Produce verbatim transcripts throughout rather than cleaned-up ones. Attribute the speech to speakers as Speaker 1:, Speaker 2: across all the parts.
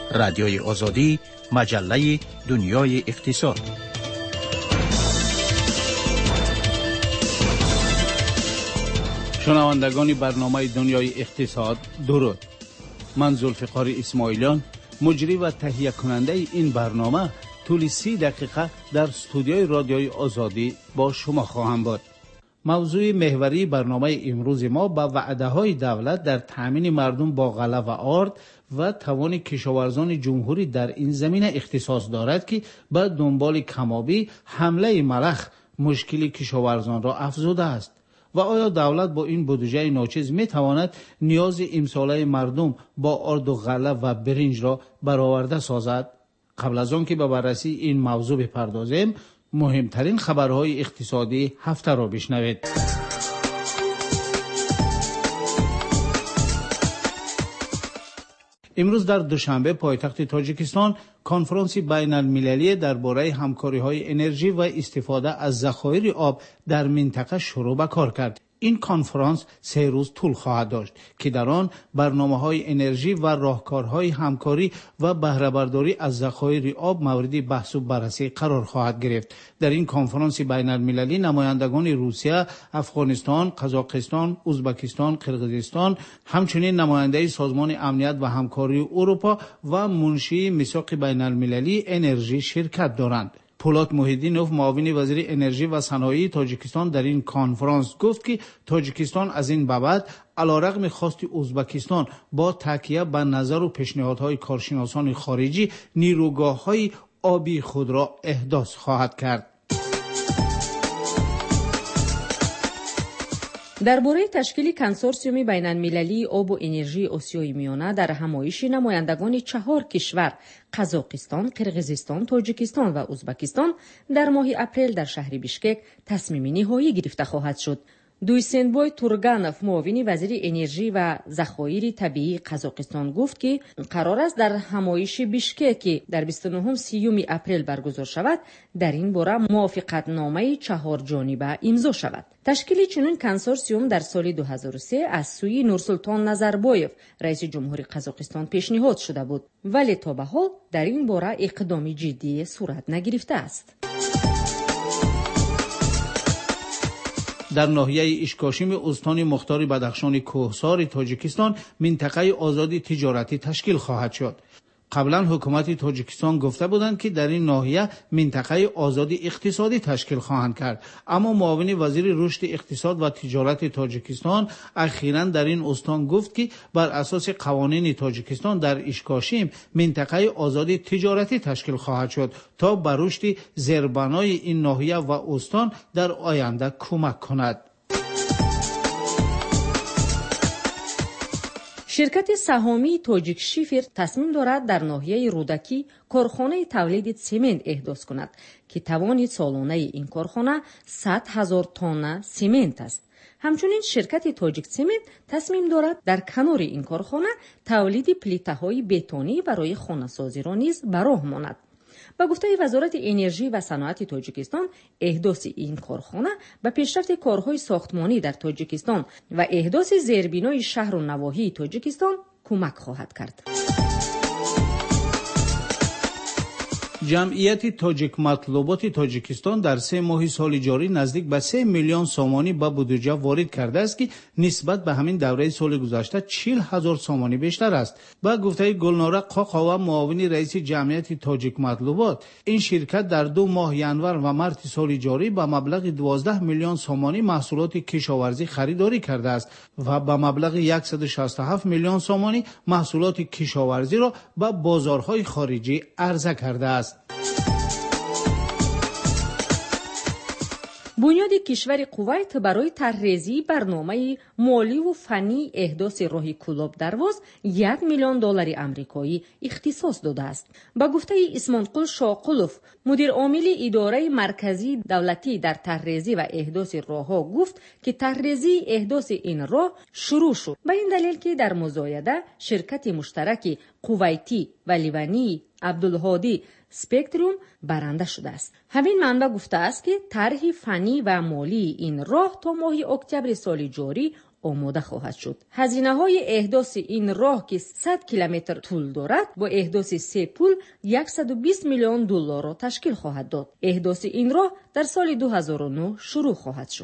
Speaker 1: رادیوی آزادی، مجله دنیای اقتصاد. شنوندگان برنامه دنیای اقتصاد، درود. من ذوالفقار اسماعیلیان، مجری و تهیه کننده این برنامه، طول سی دقیقه در استودیوی رادیوی آزادی با شما خواهم بود. موضوع محوری برنامه امروز ما با وعده‌های دولت در تامین مردم با غله و آرد و توان کشاورزان جمهوری در این زمینه اختصاص دارد که به دنبال کمابی حمله ملخ مشکل کشاورزان را افزوده است. و آیا دولت با این بودجه ناچیز می تواند نیاز امساله مردم با آرد و غله و برنج را برآورده سازد؟ قبل از آن که به بررسی این موضوع بپردازیم، مهمترین خبرهای اقتصادی هفته را بشنوید. امروز در دوشنبه پایتخت تاجیکستان کنفرانس بین المللی درباره همکاری‌های انرژی و استفاده از ذخایر آب در منطقه شروع به کار کرد. این کنفرانس سه روز طول خواهد داشت که در آن برنامه‌های انرژی و راهکارهای همکاری و بهره برداری از ذخایر آب مورد بحث و بررسی قرار خواهد گرفت. در این کنفرانس بین المللی نمایندگان روسیه، افغانستان، قزاقستان، ازبکستان، قرقیزستان، همچنین نماینده سازمان امنیت و همکاری اروپا و منشی میثاق بین المللی انرژی شرکت دارند. پولاد محیدینوف، معاون وزیر انرژی و صنایع تاجیکستان، در این کنفرانس گفت که تاجیکستان از این بابت علیرغم خواست ازبکستان با تکیه به نظر و پیشنهادهای کارشناسان خارجی نیروگاه‌های آبی خود را احداث خواهد کرد.
Speaker 2: درباره تشکیل کنسورسیوم بین المللی آب و انرژی آسیای میانه در همایش نمایندگان چهار کشور قزاقستان، قرقیزستان، تاجیکستان و ازبکستان در ماه اپریل در شهر بیشکک تصمیم نهایی گرفته خواهد شد. دویسنبوی تورگانوف، معاون وزیر انرژی و ذخایر طبیعی قزاقستان، گفت که قرار است در همایش بیشکک در بیست و نه سیوم اپریل برگزار شود در این باره موافقت نامه چهار جانبه امضا شود. تشکیل چنین کنسورسیوم در سال دو هزار و سه از سوی نورسلطان نظربایف رئیس جمهوری قزاقستان پیشنهاد شده بود، ولی تا به حال در این باره اقدام جدی صورت نگرفته است.
Speaker 1: در ناحیه اشکاشیم استان مختار بدخشان کوهسار تاجیکستان منطقه آزادی تجارتی تشکیل خواهد شد. قبلا حکومت تاجیکستان گفته بودند که در این ناحیه منطقه آزادی اقتصادی تشکیل خواهند کرد، اما معاون وزیر رشد اقتصاد و تجارت تاجیکستان اخیراً در این استان گفت که بر اساس قوانین تاجیکستان در اشکاشیم منطقه آزادی تجارتی تشکیل خواهد شد تا بر رشد زیربنای این ناحیه و استان در آینده کمک کند.
Speaker 2: شرکت سهامی تاجیک شیفر تصمیم دارد در ناحیه رودکی کارخانه تولید سمنت احداث کند که توان سالانه این کارخانه صد هزار تن سمنت است. همچنین شرکت تاجیک سمنت تصمیم دارد در کنار این کارخانه تولید پلیته‌های بتونی برای خانه‌سازی را نیز به راه ماند. با گفته وزارت انرژی و صنعت تاجیکستان، احداث این کارخانه به پیشرفت کارهای ساختمانی در تاجیکستان و احداث زیربنای شهر و نواحی تاجیکستان کمک خواهد کرد.
Speaker 1: جمعیت تاجیک مطلوبات تاجیکستان در سه ماه سال جاری نزدیک به سه میلیون سامانی به بودجه وارد کرده است که نسبت به همین دوره سال گذشته چهل هزار سامانی بیشتر است. با گفته گلناره قاقاوا، معاون رئیس جمعیت تاجیک مطلوبات، این شرکت در دو ماه ینور و مارس سال جاری به مبلغ دوازده میلیون سامانی محصولات کشاورزی خریداری کرده است و به مبلغ صد و شصت و هفت میلیون سامانی محصولات کشاورزی را به بازارهای خارجی عرضه کرده است.
Speaker 2: بنیاد کشور کویت برای طرحریزی برنامه مالی و فنی احداث راه کلوب درواز یک میلیون دلار آمریکایی اختصاص داده است. با گفته اسمانقل شاقلوف، مدیر عامل اداره مرکزی دولتی در طرحریزی و احداث راهها، گفت که طرحریزی احداث این راه شروع شد به این دلیل که در مزایده شرکت مشترک کویتی و لیبانی عبدالهادی سپکتروم برنده شده است. همین منبع گفته است که طرح فنی و مالی این راه تا ماه اکتبر سال جاری آماده خواهد شد. هزینه های احداث این راه که صد کیلومتر طول دارد با احداث سه پل صد و بیست میلیون دلار را تشکیل خواهد داد. احداث این راه در سال دو هزار و نه شروع خواهد شد.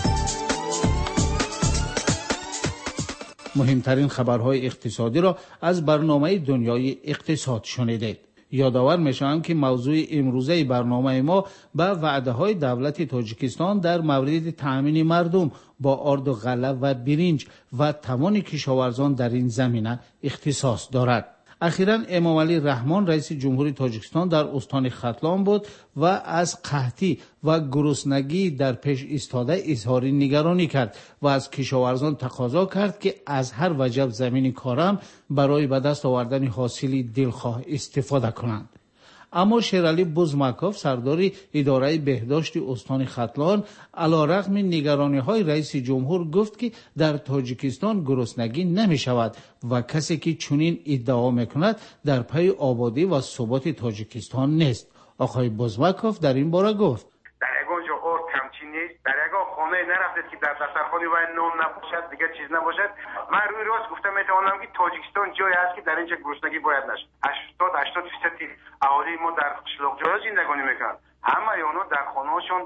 Speaker 1: مهمترین خبرهای اقتصادی را از برنامه دنیای اقتصاد شنیدید. یادآور میشوم که موضوع امروزه برنامه ما به وعده‌های دولت تاجیکستان در مورد تأمین مردم با آرد و غله و برنج و توان کشاورزان در این زمینه اختصاص دارد. اخیراً امامعلی رحمان رئیس جمهوری تاجیکستان در استان ختلان بود و از قحطی و گرسنگی در پیش ایستاده اظهار نگرانی کرد و از کشاورزان تقاضا کرد که از هر وجب زمین کارم برای به دست آوردن حاصلی دلخواه استفاده کنند. اما شیرعلی بزمکوف سردار اداره بهداشت استان ختلان علیرغم نگرانی‌های رئیس جمهور گفت که در تاجیکستان گرسنگی نمی‌شود و کسی که چنین ادعا می‌کند در پی آبادی و ثبات تاجیکستان نیست. آقای بزمکوف در این باره گفت:
Speaker 3: در یگان جا آرد کمچین نیست، در یگان خانه نرفتید که در دسترخوانی و نان نباشد، دیگه چیز نباشد. من روی راست گفتم میتوانم که تاجیکستان جایی است که در اینجا گرسنگی باید نشد. هشتاد هشتاد درصد اهالی ما در قشلاق جا زندگانی میکنند. همه اونا در خانه‌هاشون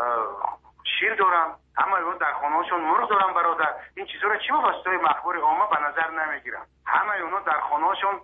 Speaker 3: شیر دارن، همه اونا در خانه‌هاشون مرغ دارن. برادر این چیزا رو چی واسطه مخبر عامه به نظر نمیگیرن. همه اونا در خانه‌هاشون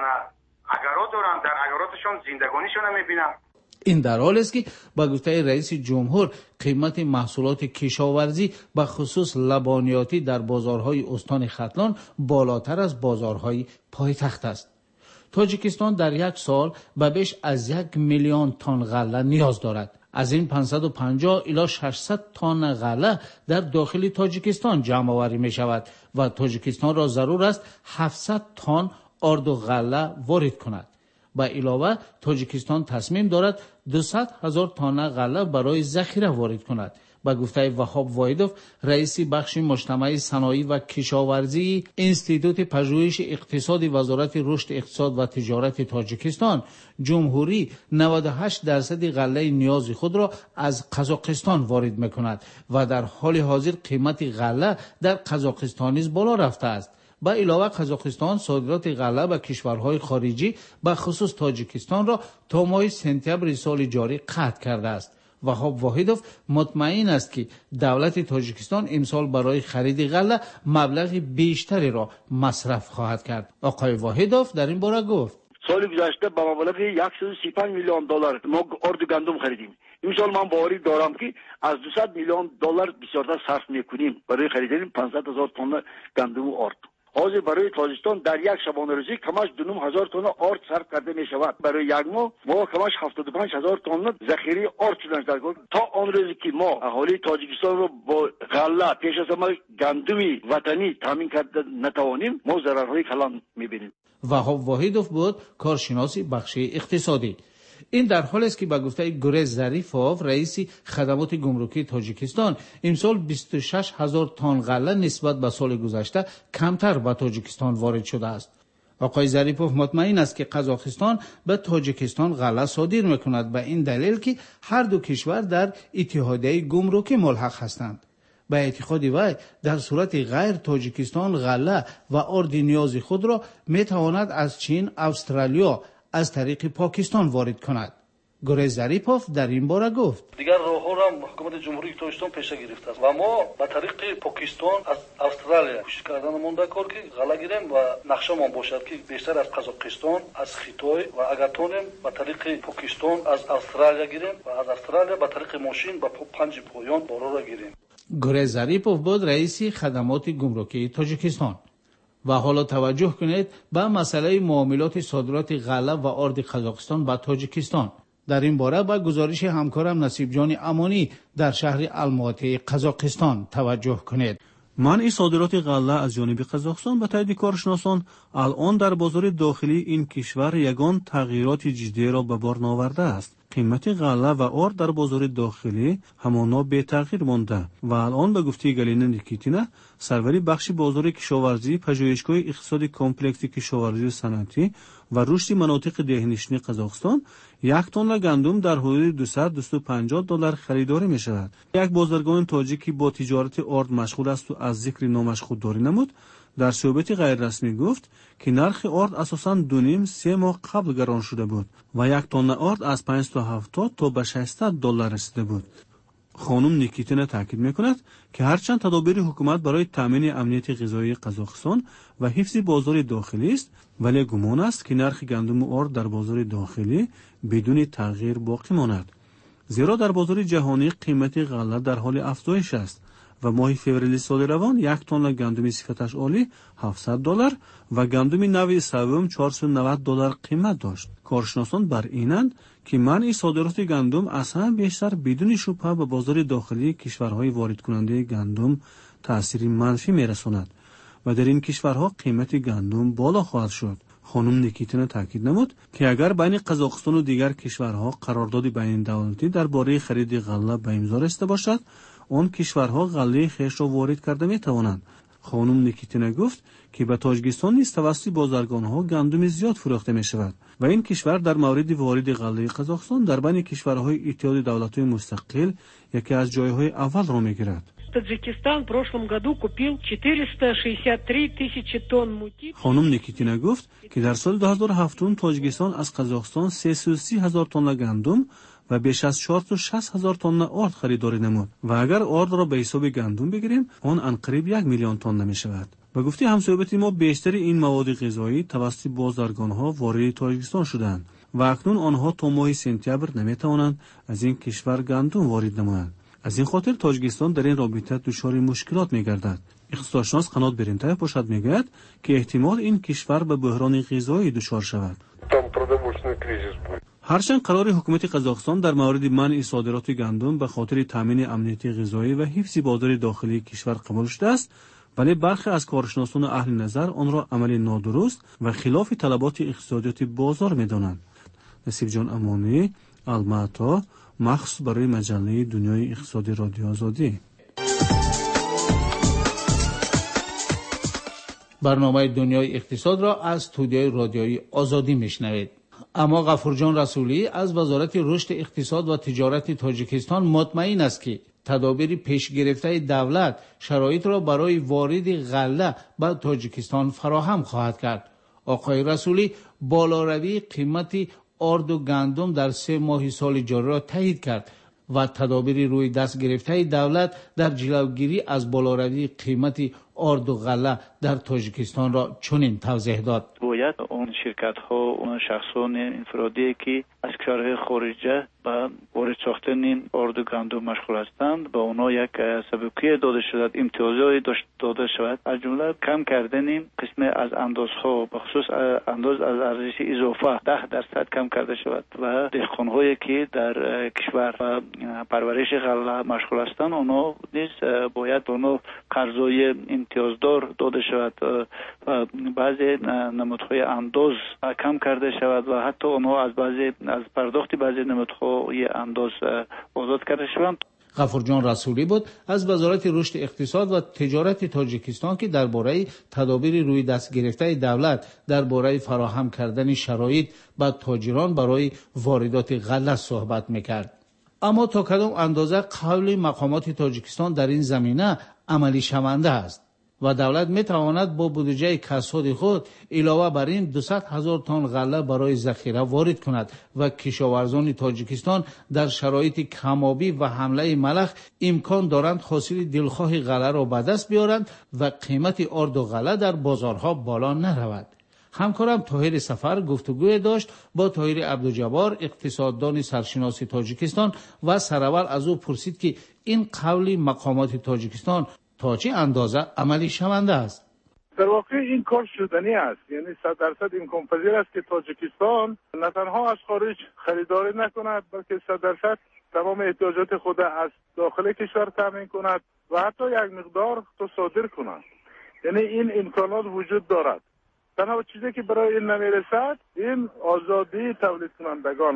Speaker 3: اگرات دارن، در اگراتشون زندگانیشون میبینن.
Speaker 1: این در حالی است که با گفته رئیس جمهور قیمت محصولات کشاورزی به خصوص لبنیاتی در بازارهای استان ختلان بالاتر از بازارهای پایتخت است. تاجیکستان در یک سال به بیش از یک میلیون تن غله نیاز دارد. از این پانصد و پنجاه الی ششصد تن غله در داخل تاجیکستان جمع آوری می شود و تاجیکستان را ضرور است هفتصد تن آرد و غله وارد کند. با علاوه تاجیکستان تصمیم دارد دویست هزار تن غله برای ذخیره وارد کند. با گفته وهاب واحدوف رئیس بخش مجتمع صنایع و کشاورزی انستیتوت پژوهش اقتصادی وزارت رشد اقتصاد و تجارت تاجیکستان، جمهوری نود و هشت درصد غله نیاز خود را از قزاقستان وارد میکند و در حال حاضر قیمت غله در قزاقستان نیز بالا رفته است. با علاوه قزاقستان صادرات غله به کشورهای خارجی به خصوص تاجیکستان را تا ماه سپتامبر سال جاری قطع کرده است. وهاب واحدوف مطمئن است که دولت تاجیکستان امسال برای خرید غله مبلغ بیشتری را مصرف خواهد کرد. آقای واحدوف در این باره گفت:
Speaker 4: سال گذشته با مبلغ صد و سی و پنج میلیون دلار ما آرد گندم خریدیم. امسال من باوری دارم که از دویست میلیون دلار بیشتر صرف میکنیم برای خریدن پانصد هزار تن گندم و آرد. حاضر برای تاجیکستان در یک شبانه روزی کمش دو هزار تن آرد صرف کرده می شود. برای یک ماه ما کمش هفتاد و پنج هزار تن ذخیره آرد شدن کرده. تا آن روزی که ما اهالی تاجیکستان رو با غله پیش از ما گندمی وطنی تامین کرده نتوانیم، ما ضررهای کلان می بینیم.
Speaker 1: وهاب واحدوف بود کارشناس بخش اقتصادی. این در حالی است که با گفته گریز ظریفوف رئیس خدمات گمرکی تاجیکستان امسال بیست و شش هزار تن غله نسبت به سال گذشته کمتر به تاجیکستان وارد شده است. آقای ظریفوف مطمئن است که قزاقستان به تاجیکستان غله صادر میکند به این دلیل که هر دو کشور در اتحادیه گمرکی ملحق هستند. به اعتقاد وی در صورت غیر تاجیکستان غله و آرد نیاز خود را میتواند از چین، استرالیا از طریق پاکستان وارد کند. گریز ظریفوف در این باره گفت:
Speaker 5: دیگر راه‌ها را حکومت جمهوری تاجیکستان پیش گرفته است و ما به طریق پاکستان از استرالیا کوشش کردن مونده کار که غله گیریم و نقشه‌مان باشد که بیشتر از قزاقستان، از خیتای و اگر تونیم به طریق پاکستان از استرالیا گیریم و از استرالیا به طریق ماشین با پنج پایان بارا را گیریم.
Speaker 1: گریز ظریفوف بود رئیس خدمات گمرکی تاجیکستان. و حالا توجه کنید به مسئله معاملات صادرات غله و آرد قزاقستان به تاجیکستان. در این باره با گزارش همکارم نصیب جان امانی در شهر الماتی قزاقستان توجه کنید.
Speaker 6: منع صادرات غله از جانب قزاقستان به تایید کارشناسان الان در بازار داخلی این کشور یگان تغییرات جدی را به بار آورده است. قیمت غله و آرد در بازار داخلی همانا به تغییر مانده و الان به گفته گالینا نیکیتینا سروری بخش بازار کشاورزی، پژوهشگاه اقتصاد کامپلکس کشاورزی و صنعتی و رشد مناطق دهنشینی قزاقستان یک تن گندم در حدود دویست تا دویست و پنجاه دلار خریداری می شود. یک بازرگان تاجیکی با تجارت آرد مشغول است و از ذکر نامش خودداری نمود. در صحبتی غیر رسمی گفت که نرخ آرد اساساً دو نیم سه ماه قبل گران شده بود و یک تن آرد از پانصد و هفتاد تا به ششصد دلار رسیده بود. خانم نیکیتینا تاکید میکند که هرچند تدابیر حکومت برای تامین امنیت غذایی قزاقستان و حفظ بازار داخلی است، ولی گمان است که نرخ گندم و آرد در بازار داخلی بدون تغییر باقی ماند. زیرا در بازار جهانی قیمت غله در حال افزایش است و ماه فوریه سال روان یک تن گندم صفتش عالی هفتصد دلار و گندم نوع سوم چهارصد و نود دلار قیمت داشت. کارشناسان بر اینند که منع صادرات گندم اصلا بیشتر بدون شبهه به بازار داخلی کشورهای وارد کننده گندم تأثیر منفی میرساند و در این کشورها قیمت گندم بالا خواهد شد. خانم نیکیتینا تاکید نمود که اگر بین قزاقستان و دیگر کشورها قرارداد بین دولتی درباره خرید غله به امضا رسیده باشد، آن کشورها غله خویش را وارد کرده می توانند. خانم نیکیتینا گفت که به تاجیکستان نیز توسط بازرگانها گندم زیاد فروخته می شود و این کشور در مورد وارد غله قزاقستان در بین کشورهای اتحاد دولت‌های مستقل یکی از جایهای اول را می گیرد.
Speaker 7: Таджикистан в прошлом году купил четыреста шестьдесят три тысячи тонн муки.
Speaker 6: خانم نیکیتینا گفت که در سال دو هزار و هفت تاجیکستان از قزاقستان سیصد و سی هزار تن گندم و بیش از چهارصد و شصت هزار تن آرد خریداری نمود و اگر آرد را به حساب گندم بگیریم آن انقریب یک میلیون تن می شود. به گفته همصحبتی ما بیشتر این مواد غذایی توسط بازرگانها وارد تاجیکستان شدند و اکنون آنها تا ماه سپتامبر نمی توانند از این کشور گندم وارد نمایند. از این خاطر تاجیکستان در این رابطه دچار مشکلات می‌گردد. اقتصادشناس قنات برینتاyev باشد می‌گوید که احتمال این کشور به بحران غذایی دچار شود. هرچند قرار حکومت قزاقستان در مورد منع صادرات گندم به خاطر تامین امنیت غذایی و حفظ بازار داخلی کشور قبول شده است، ولی برخی از کارشناسان اهل نظر آن را عمل نادرست و خلاف طلبات اقتصادیات بازار می‌دانند. نصیب جان امانی، الماتا، مخصوص برای مجله دنیای اقتصادی رادیو آزادی.
Speaker 1: برنامه دنیای اقتصاد را از استودیوی رادیویی آزادی میشنوید. اما غفورجان رسولی از وزارت رشد اقتصاد و تجارت تاجیکستان مطمئن است که تدابیر پیش گرفته دولت شرایط را برای وارد غله به تاجیکستان فراهم خواهد کرد. آقای رسولی بالاروی قیمت آرد و گندم در سه ماه سال جاری را تایید کرد و تدابیر روی دست گرفته دولت در جلوگیری از بالاروی قیمت آرد و غله در تاجیکستان را چنین توضیح داد.
Speaker 8: باید اون شرکت ها اون شخصان انفرادی که از کشورهای خارجه به وارد ساختن آرد و گندم مشغول هستند به اونا یک سبکیه داده شود، امتیازی داده شود، از جمله کم کردن قسم از اندازها به خصوص انداز از ارزش اضافه ده درصد کم کرده شود و دهقان‌هایی که در کشور و پرورش غله مشغول هستند اونا نیز باید به اونا قرضای امتیازدار داده شود و بعضی نمودهای انداز کم کرده شود و حتی اونها از بعضی از پرداخت بعضی نمودهای انداز آزاد کرده شوند.
Speaker 1: غفورجان رسولی بود از وزارت رشد اقتصاد و تجارت تاجیکستان که درباره تدابیر روی دست گرفته دولت درباره فراهم کردن شرایط به تاجران برای واردات غله صحبت میکرد. اما تا کدام اندازه قول مقامات تاجیکستان در این زمینه عملی شونده است و دولت می تواند با بودجه کساد خود علاوه بر این دویست هزار تن غله برای ذخیره وارد کند و کشاورزان تاجیکستان در شرایط کمابی و حمله ملخ امکان دارند حاصل دلخواه غله را به دست بیارند و قیمت آرد و غله در بازارها بالا نرود. همکارم طاهر سفر گفتگوی داشت با طاهر عبدالجبار اقتصاددان سرشناس تاجیکستان و سرور از او پرسید که این قول مقامات تاجیکستان تا چه اندازه عملی شونده است.
Speaker 9: در واقع این کار شدنی است، یعنی صد درصد امکان پذیر است که تاجیکستان نه تنها از خارج خریداری نکند بلکه صد درصد تمام احتیاجات خود از داخل کشور تامین کند و حتی یک مقدار تو صادر کند. یعنی این امکانات وجود دارد. تنها چیزی که برای این نمیرسد این آزادی تولید کنندگان است.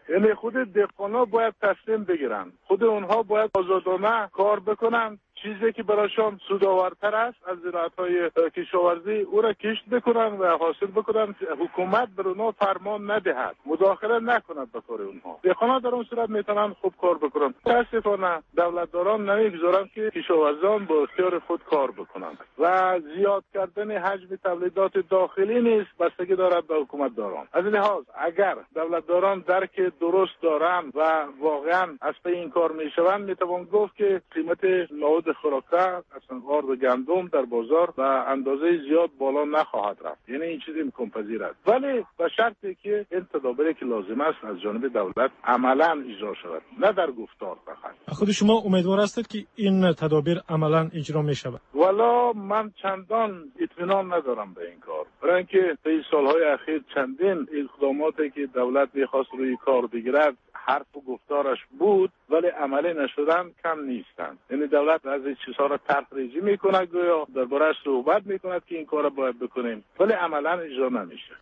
Speaker 9: یعنی خود دهقانا باید تصمیم بگیرن، خود اونها باید آزادانه کار بکنن، چیزی که براشون سودآورتر است از زراعت‌های کشاورزی او را کشت بکنن و حاصل بکنن. حکومت بر اونها فرمان ندهد، مداخله نکند به کار اونها. دهقانا در اون صورت میتونن خوب کار بکنن. متاسفانه دولتداران نمیگذارن که کشاورزان با اختیار خود کار بکنن و زیاد کردن حجم تولیدات داخلی نیست، بستگی دارد به حکومت داران. از این لحاظ اگر دولتداران درک درست دارن و واقعا از پی این کار میشوند، میتوان گفت که قیمت مواد خوراکه اصلا آرد و گندم در بازار و اندازه زیاد بالا نخواهد رفت. یعنی این چیزی امکان پذیر است، ولی به شرطی که این تدابیری که لازم است از جانب دولت عملا اجرا شود، نه در گفتار فقط.
Speaker 10: خود شما امیدوار هستید که این تدابیر عملا اجرا می شود؟
Speaker 9: والا من چندان اطمینان ندارم به این کار، برای اینکه طی سالهای اخیر چندین اقداماتی که دولت می‌خواست روی کار بگیرد حرف و گفتارش بود ولی عملی نشدن کم نیستند. یعنی دولت از این چیزها را تفریحی میکنه، گویا درباره‌اش صحبت میکند که این کار را باید بکنیم ولی عملا اجرا نمیشه.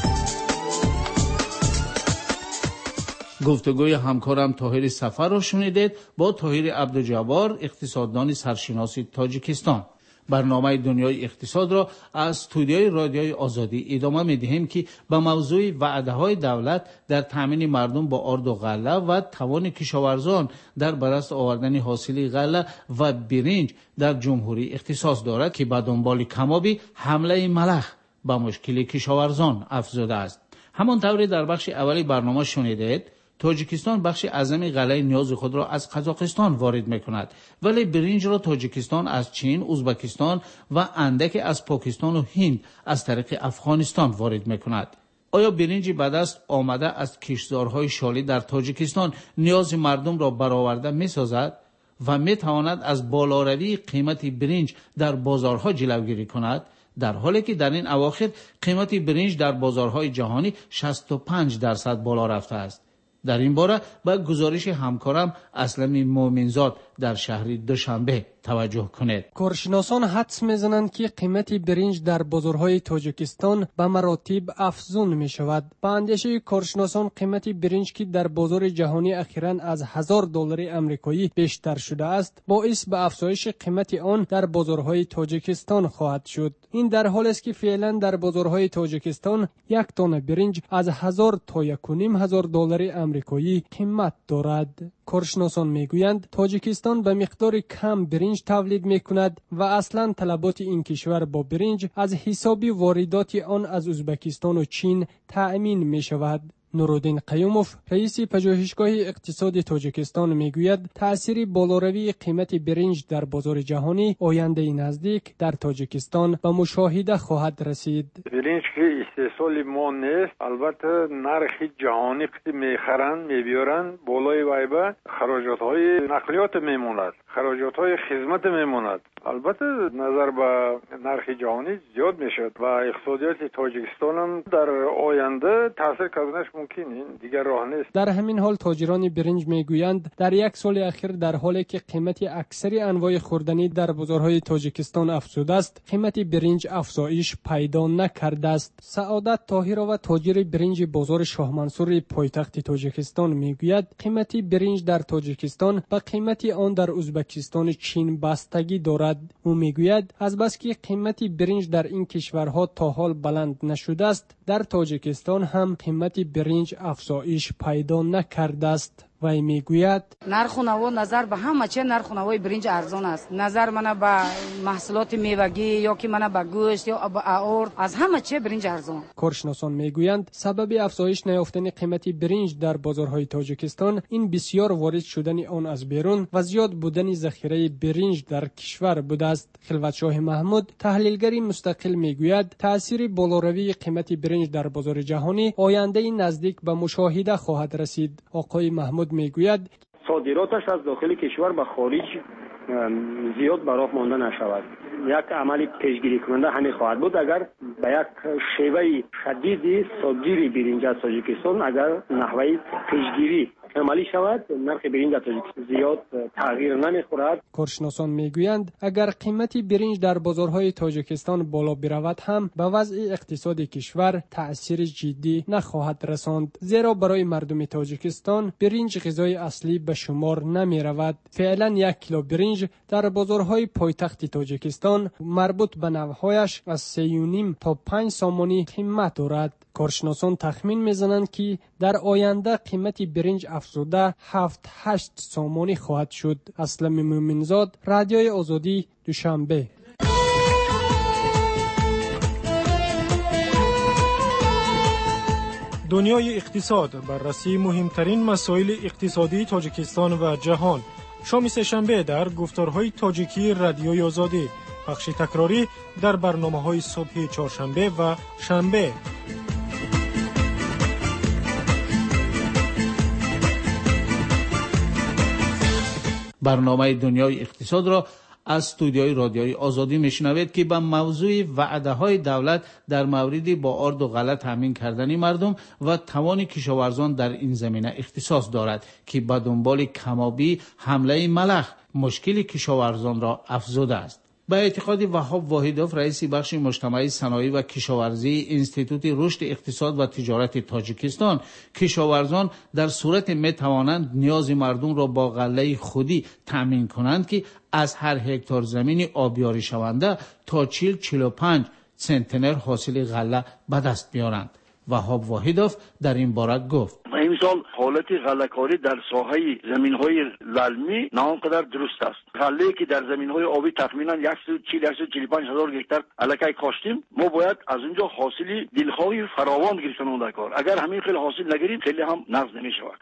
Speaker 1: گفتگوی همکارم طاهر سفر را شنیدید با طاهر عبدالجبار، اقتصاددان سرشناس تاجیکستان. برنامه دنیای اقتصاد را از استودیوی رادیوی آزادی ادامه می‌دهیم که به موضوع وعده‌های دولت در تامین مردم با آرد و غله و توان کشاورزان در برست آوردن حاصل غله و برنج در جمهوری اختصاص دارد که به دنبال کمابی حمله ملخ به مشکل کشاورزان افزوده است. همانطور در بخش اولی برنامه شنیدید تاجیکستان بخش اعظم غله نیاز خود را از قزاقستان وارد می‌کند، ولی برنج را تاجیکستان از چین، ازبکستان و اندک از پاکستان و هند از طریق افغانستان وارد می‌کند. آیا برنج به دست آمده از کشتزارهای شالی در تاجیکستان نیاز مردم را برآورده می‌سازد و می‌تواند از بالاروی قیمت برنج در بازارها جلوگیری کند؟ در حالی که در این اواخر قیمت برنج در بازارهای جهانی شصت و پنج درصد بالا رفته است. در این باره با گزارش همکارم اسلم مومنزاد در شهر دوشنبه توجه کنید.
Speaker 10: کارشناسان حدس میزنند که قیمت برنج در بازارهای تاجیکستان به مراتب افزون می شود. با اندیشه کارشناسان قیمت برنج که در بازار جهانی اخیراً از هزار دلار آمریکایی بیشتر شده است، باعث به افزایش قیمت آن در بازارهای تاجیکستان خواهد شد. این در حالی است که فعلا در بازارهای تاجیکستان یک تن برنج از هزار تا یک و نیم هزار دلار آمریکایی قیمت دارد. کارشناسان میگویند تاجیکستان به مقدار کم برنج تولید میکند و اصلا طلبات این کشور با برنج از حساب واردات آن از ازبکستان و چین تأمین می شود. نورالدین قیوموف رئیس پژوهشگاه اقتصاد تاجیکستان میگوید تأثیر بالاروی قیمت برنج در بازار جهانی آینده نزدیک در تاجیکستان به مشاهده خواهد رسید.
Speaker 11: برنج که استحصال ما نیست، البته نرخ جهانی که میخرند میبیارند بالای وایبه خراجات های نقلیات میموند، خراجات های خدمت میموند. البته نظر به نرخ جهانی زیاد میشد و اقتصادیات تاجیکستان هم در آینده تاثیر کردنش ممکن این دیگر راه نیست.
Speaker 10: در همین حال تاجران برنج میگویند در یک سال اخیر در حالی که قیمت اکثر انواع خوردنی در بازارهای تاجیکستان افزوده است، قیمت برنج افزایش پیدا نکرده است. سعادت طاهرova تاجر برنج بازار شاه منصور پایتخت تاجیکستان میگوید قیمت برنج در تاجیکستان با قیمت آن در ازبکستان چین بستگی دارد. او میگوید از بس که قیمت برنج در این کشورها تا حال بلند نشده است، در تاجیکستان هم قیمت برنج افزایش پیدا نکرده است. وی میگوید
Speaker 12: نرخ و نوا نظر به همه چه نرخ و نوای برنج ارزان است. نظر من به محصولات میوگی یا که من به گوشت یا به آرد از همه چه برنج ارزان.
Speaker 10: کارشناسان میگویند سبب افزایش نیافتن قیمت برنج در بازارهای تاجیکستان این بسیار وارد شدن آن از بیرون و زیاد بودن ذخیره برنج در کشور بوده است. خلوتشاه محمود تحلیلگری مستقل میگوید تأثیر بالاروی قیمت برنج در بازار جهانی آینده نزدیک به مشاهده خواهد رسید. آقای محمود میگوید
Speaker 13: صادراتش از داخل کشور به خارج زیاد براه مانده نشود. یک عمل پیشگیری کننده همین خواهد بود اگر به یک شیوه شدید صادری برنج از تاجیکستان اگر نحوه پیشگیری عملی شود نرخ برنج در تاجیکستان زیاد تغییر نمیخورد.
Speaker 10: کارشناسان میگویند اگر قیمت برنج در بازارهای تاجیکستان بالا برود هم به وضع اقتصادی کشور تأثیر جدی نخواهد رساند، زیرا برای مردم تاجیکستان برنج غذای اصلی به شمار نمی رود. فعلا یک کیلو برنج در بازارهای پایتخت تاجیکستان مربوط به نوعهایش از سه و نیم تا پنج سامانی قیمت دارد. کارشناسان تخمین میزنند که در آینده قیمت برنج افزوده هفت هشت سامانی خواهد شد. اسلم مومنزاد، رادیوی آزادی، دوشنبه.
Speaker 14: دنیای اقتصاد، بررسی مهمترین مسائل اقتصادی تاجیکستان و جهان. شام سه‌شنبه در گفتارهای تاجیکی رادیوی آزادی، پخش تکراری در برنامه‌های صبح چهارشنبه و شنبه.
Speaker 1: برنامه دنیای اقتصاد را از استودیوی رادیوی آزادی میشنوید که به موضوع وعده های دولت در مورد با آرد و غله تامین کردن مردم و توان کشاورزان در این زمینه اختصاص دارد که به دنبال کمابی حمله ملخ مشکل کشاورزان را افزوده است. به اعتقاد وهاب واحدوف، رئیس بخش مجتمع صنایع و کشاورزی انستیتوت رشد اقتصاد و تجارت تاجیکستان، کشاورزان در صورت می توانند نیاز مردم را با غله خودی تامین کنند که از هر هکتار زمین آبیاری شونده تا چهل چهل و پنج سنتنر حاصل غله به دست بیارند. وهاب واحدوف در این باره گفت:
Speaker 4: امسال حالت غله‌کاری در ساحه زمین‌های للمی نه آنقدر درست است. غله‌ای که در زمین‌های آبی تقریباً صد و چهل تا صد و چهل و پنج هزار هکتار الکی کاشتیم، ما باید از اونجا حاصل دلخواهی فراوان گرفتن در کار. اگر همین خیلی حاصل نگیریم خیلی هم نقص نمی‌شود.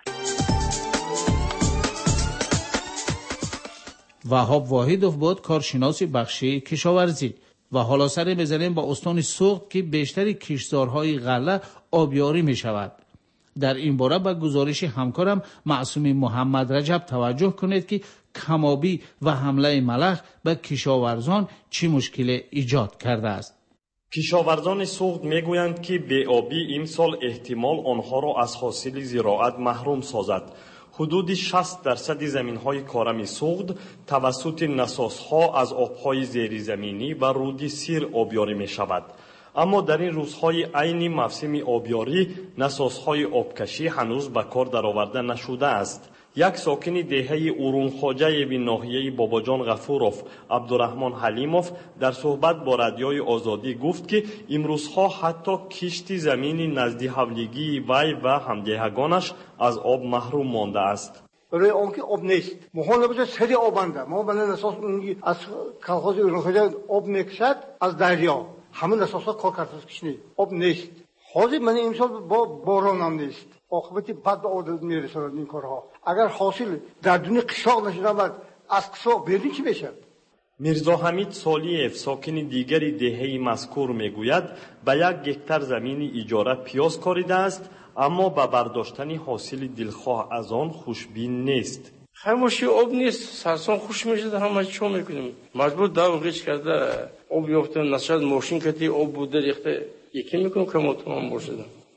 Speaker 1: وهاب واحدوف بود کارشناس بخشی کشاورزی. و حالا سر بزنیم با استان سوخت که بیشتری کشتزارهای غله آبیاری می شود. در این باره به گزارش همکارم معصوم محمد رجب توجه کنید که کمابی و حمله ملخ به کشاورزان چه مشکل ایجاد کرده است.
Speaker 15: کشاورزان سوخت میگویند که بی‌آبی این سال احتمال آنها را از حاصل زراعت محروم سازد. حدود شصت درصد زمین‌های کارم سوخت توسط نساس‌ها از آب‌های زیرزمینی و رود سیر آبیاری می‌شود. اما در این روزهای عین موسم آبیاری نساس‌های آبکشی هنوز به کار درآورده نشده است. یک ساکن دهه اورونخواجه به ناحیه باباجان غفوروف، عبدالرحمن حلیموف، در صحبت با رادیوی آزادی گفت که امروزها حتی کشت زمین نزد حولگی وی و همدهگانش از آب محروم مانده است.
Speaker 16: برای آنکه آب نیست، محال نباشه سری آبنده. ما بنا اساس از کالخوز اورونخواجه آب میکشد از دریا. همه اساسا کار کرده کشنی آب نیست. حاضر من امسال با باران هم نیست. عاقبتی بد عادت میرساند این کارها. اگر حاصل در دنیا قشاق نشده بعد از قشاق بردی چی بشه؟
Speaker 15: میرزا حمید صالحیف، ساکن دیگری دهه مذکور میگوید به یک هکتار زمین اجاره پیاز کاریده است، اما به برداشتن حاصل دلخواه از آن خوشبین نیست.
Speaker 17: خاموشی آب نیست، سرسان خوش میشه، همه چی میکنیم؟ مجبور داو غیچ کرده آب یافته نشد، ماشین کتی آب بوده ریخته یکی میکنم که ما تمام باشه.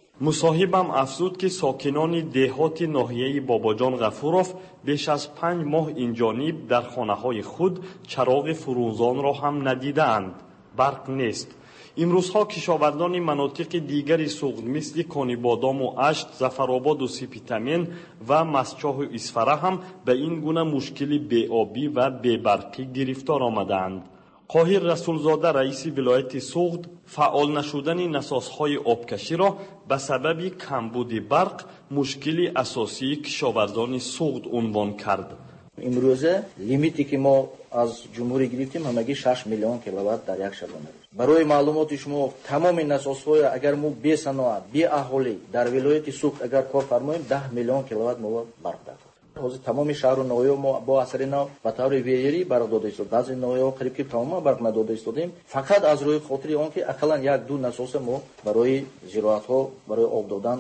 Speaker 15: مصاحبم افزود که ساکنان دهات ناحیه باباجان غفوروف بیش از پنج ماه اینجانب در خانه‌های خود چراغ فرونزان را هم ندیدند. برق نیست. امروزها کشاورزان مناطق دیگری سوخت مثل کانیبادام و اشت، ظفرآباد و سپیتامین و مسچاه و اسفره هم به این گونه مشکل بی‌آبی و بی‌برقی گرفتار آمدند. قاهر رسولزاده، رئیس ولایت سوخت، فعال نشدن نساس‌های آبکشی را به سبب کمبود برق مشکل اساسی کشاورزان سوخت عنوان کرد.
Speaker 18: امروزه لیمیتی که ما از جمهوری گرفتیم همگی شش میلیون کیلووات در یک شبانه. برای معلومات شما تمام نساس‌های اگر ما بی صنایع بی اهالی در ولایت سوخت اگر کار فرماییم ده میلیون کیلووات ما برق داریم. حاضر تمام شهر و ناحیه ما با اثر نو به طور ویری برق داده است. بعضی ناحیه‌ها قریب که تمام برق نداده استادیم. فقط از روی خاطر آنکه اقلا یک دو نساس ما برای زراعت‌ها برای آب دادن.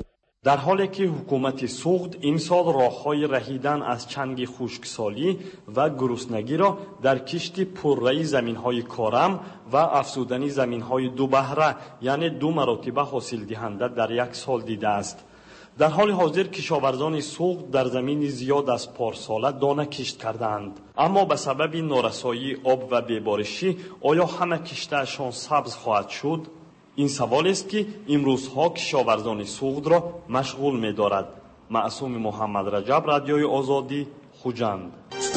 Speaker 15: در حالی که حکومت سوخت این سال راه‌های رهیدن از چنگ خشکسالی و گرسنگی را در کشت پررأی زمین‌های کارم و افزودن زمین‌های دو بهره یعنی دو مراتبه حاصل دهنده در یک سال دیده است. در حال حاضر کشاورزان سوخت در زمین زیاد از پارساله دانه کشت کردند، اما به سبب نارسایی آب و بیبارشی آیا همه کشتهشان سبز خواهد شد؟ این سوال است که امروزها کشاورزان سوخت را مشغول می دارد. معصوم محمد رجب، رادیوی آزادی، خوجند.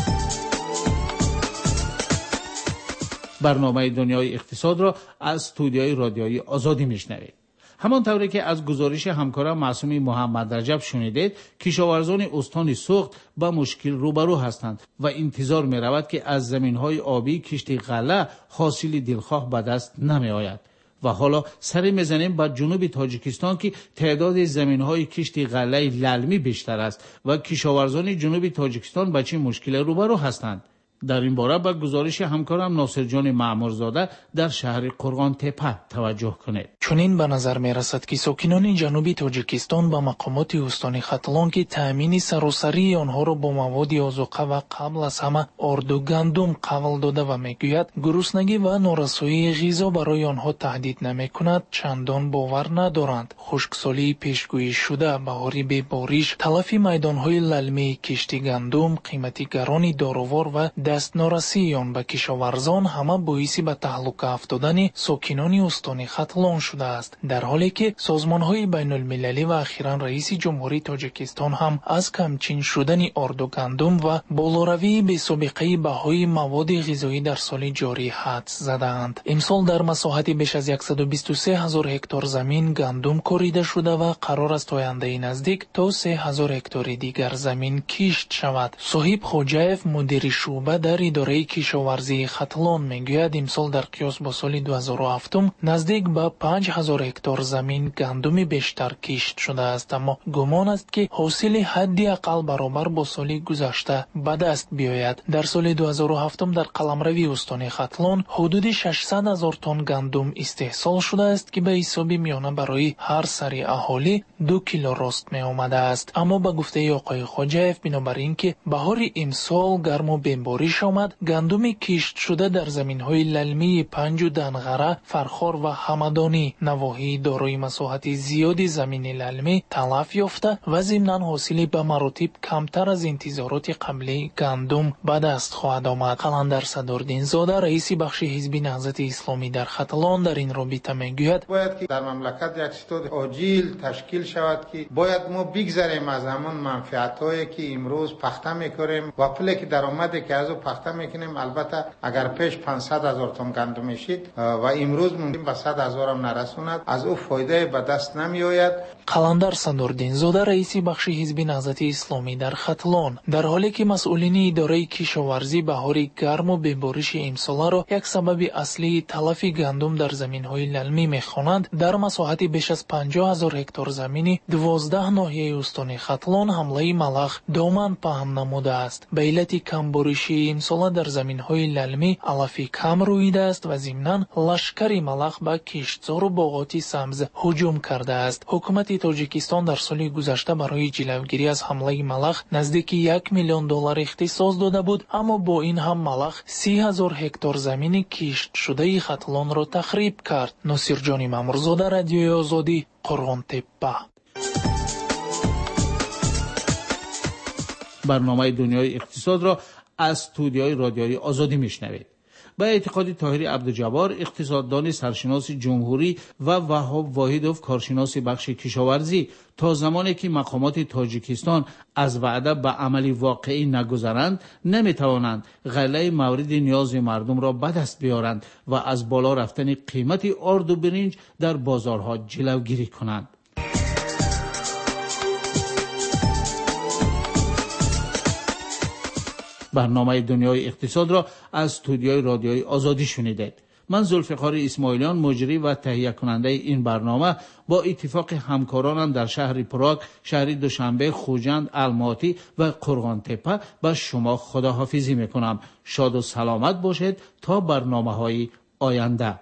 Speaker 1: برنامه دنیای اقتصاد را از استودیوی رادیوی آزادی میشنوید. همانطوری که از گزارش همکارم معصوم محمد رجب شنیدید، کشاورزان استان سوخت با مشکل روبرو هستند و انتظار می رود که از زمینهای آبی کشتی غله حاصل دلخواه به دست نمی آید. و حالا سری میزنیم به جنوب تاجیکستان که تعداد زمینهای کشتی غله للمی بیشتر است و کشاورزان جنوب تاجیکستان با چه مشکل روبرو هستند. در این باره به گزارش همکارم ناصر جان معمورزاده در شهر قرغان تپه توجه کنید.
Speaker 19: چنین به نظر می رسد که ساکنان جنوبی تاجیکستان با مقامات استان ختلان که تامین سراسری آنها را با مواد آذوقه و قبل از همه آرد و گندم قبول داده و میگوید گرسنگی و نارسایی غذا برای آنها تهدید نمی کند چندان باور ندارند. خشکسالی پیشگویی شده، بهاری بی بارش، تلفی میدانهای للمی کشتی گندم، قیمتی گران داروار و دست نارسی آن به کشاورزان همه باعث به تهلکه افتادن ساکنان استان ختلان شده است، در حالی که سازمان‌های بین المللی و اخیراً رئیس جمهوری تاجیکستان هم از کمچین شدن آرد و گندم و بالاروی بی سابقه بهای مواد غذایی در سال جاری حدس زدند. امسال در مساحت بیش از صد و بیست و سه هزار هکتار زمین گندم کاریده شده و قرار است آینده نزدیک تا سه هزار هکتار دیگر زمین کشت شود. صاحب خوجاєв مدیر شعبه در اداره کشاورزی ختلان میگوید امسال در قیاس با سال دو هزار و هفت نزدیک به پنج هزار هکتار زمین گندم بیشتر کشت شده است، اما گمان است که حاصل حداقل برابر با سال گذشته به دست بیاید. در سال دو هزار و هفت در قلمروی استان ختلان حدود ششصد هزار تن گندم استحصال شده است که به حساب میانه برای هر سری اهالی دو کیلو راست می آمده است. اما به گفته آقای خوجاєв بنابر اینکه بهار امسال گرم و بارش آمد، گندم کشت شده در زمین‌های للمی پنج و دنغره، فرخار و همدانی نواحی دارای مساحت زیادی زمین للمی تلف یافته و ضمناً حاصل به مراتب کمتر از انتظارات قبلی گندم به دست خواهد آمد. قلندر صدردین زاده رئیس بخش حزب نهضت اسلامی در ختلان در این رابطه میگوید
Speaker 20: باید که در مملکت یک ستاد عاجل تشکیل شود که باید ما بگذریم از همان منفعت‌هایی که امروز پخته می‌کنیم و پولی که درآمدی که از او پخته میکنیم. البته اگر پیش پانصد هزار تن گندم میشید و امروز ممکن به صد هزار هم نرسوند، از او فایده به دست نمی آید.
Speaker 19: قلندر صدردین زاده رئیس بخش حزب نهضت اسلامی در ختلان در حالی که مسئولین اداره کشاورزی بهار گرم و بیبارش امسال را یک سبب اصلی تلف گندم در زمین‌های للمی می‌خوانند، در مساحت بیش از پنجاه هزار هکتار زمین دوازده ناحیه استان ختلان حمله ملخ دامن پهن نموده است. به علت کمبارشی امسال در زمین‌های للمی علفی کم رویده است و ضمناً لشکر ملخ به کشتزار و باغات سبز هجوم کرده است. حکومت تاجیکستان در سال گذشته برای جلوگیری از حمله ملخ نزدیک یک میلیون دلار اختصاص داده بود، اما با این هم ملخ سی هزار هکتار زمین کشت شده ختلان را تخریب کرد. ناصر جان معمورزاده، رادیوی آزادی، قرغان تپه.
Speaker 1: برنامه دنیای اقتصاد را از استودیوی رادیوی آزادی میشنوید. به اعتقاد طاهر عبدالجبار، اقتصاددان سرشناس جمهوری، و وهاب واحدوف، کارشناس بخش کشاورزی، تا زمانی که مقامات تاجیکستان از وعده به عملی واقعی نگذرند نمیتوانند غله مورد نیاز مردم را به دست بیارند و از بالا رفتن قیمت آرد و برنج در بازارها جلوگیری کنند. برنامه دنیای اقتصاد را از استودیوی رادیوی آزادی شنیدید. من ذوالفقار اسماعیلیان، مجری و تهیه کننده این برنامه، با اتفاق همکارانم در شهر پراگ، شهر دوشنبه، خوجند، الماتی و قرغان تپه با شما خداحافظی میکنم. شاد و سلامت باشید تا برنامه‌های آینده.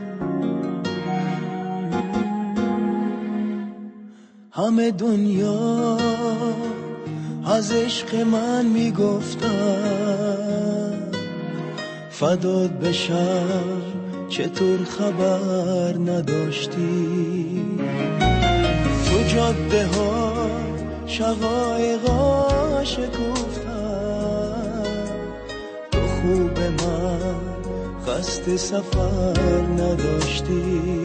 Speaker 21: همه دنیا از عشق من میگفتن، فدات بشم چطور خبر نداشتی؟ تو جاده ها شقایقا شکفتم، تو خوب من قصد سفر نداشتی.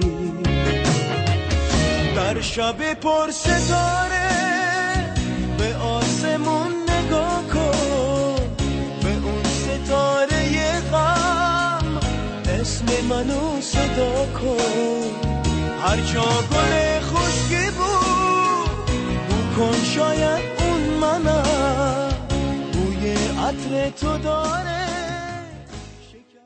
Speaker 21: در شب پر ستاره به آسمون نگاه کن، به اون ستاره غم اسم منو صدا کن. هر جا گل خشکی بود بو کن، شاید اون منم بوی عطر تو داره.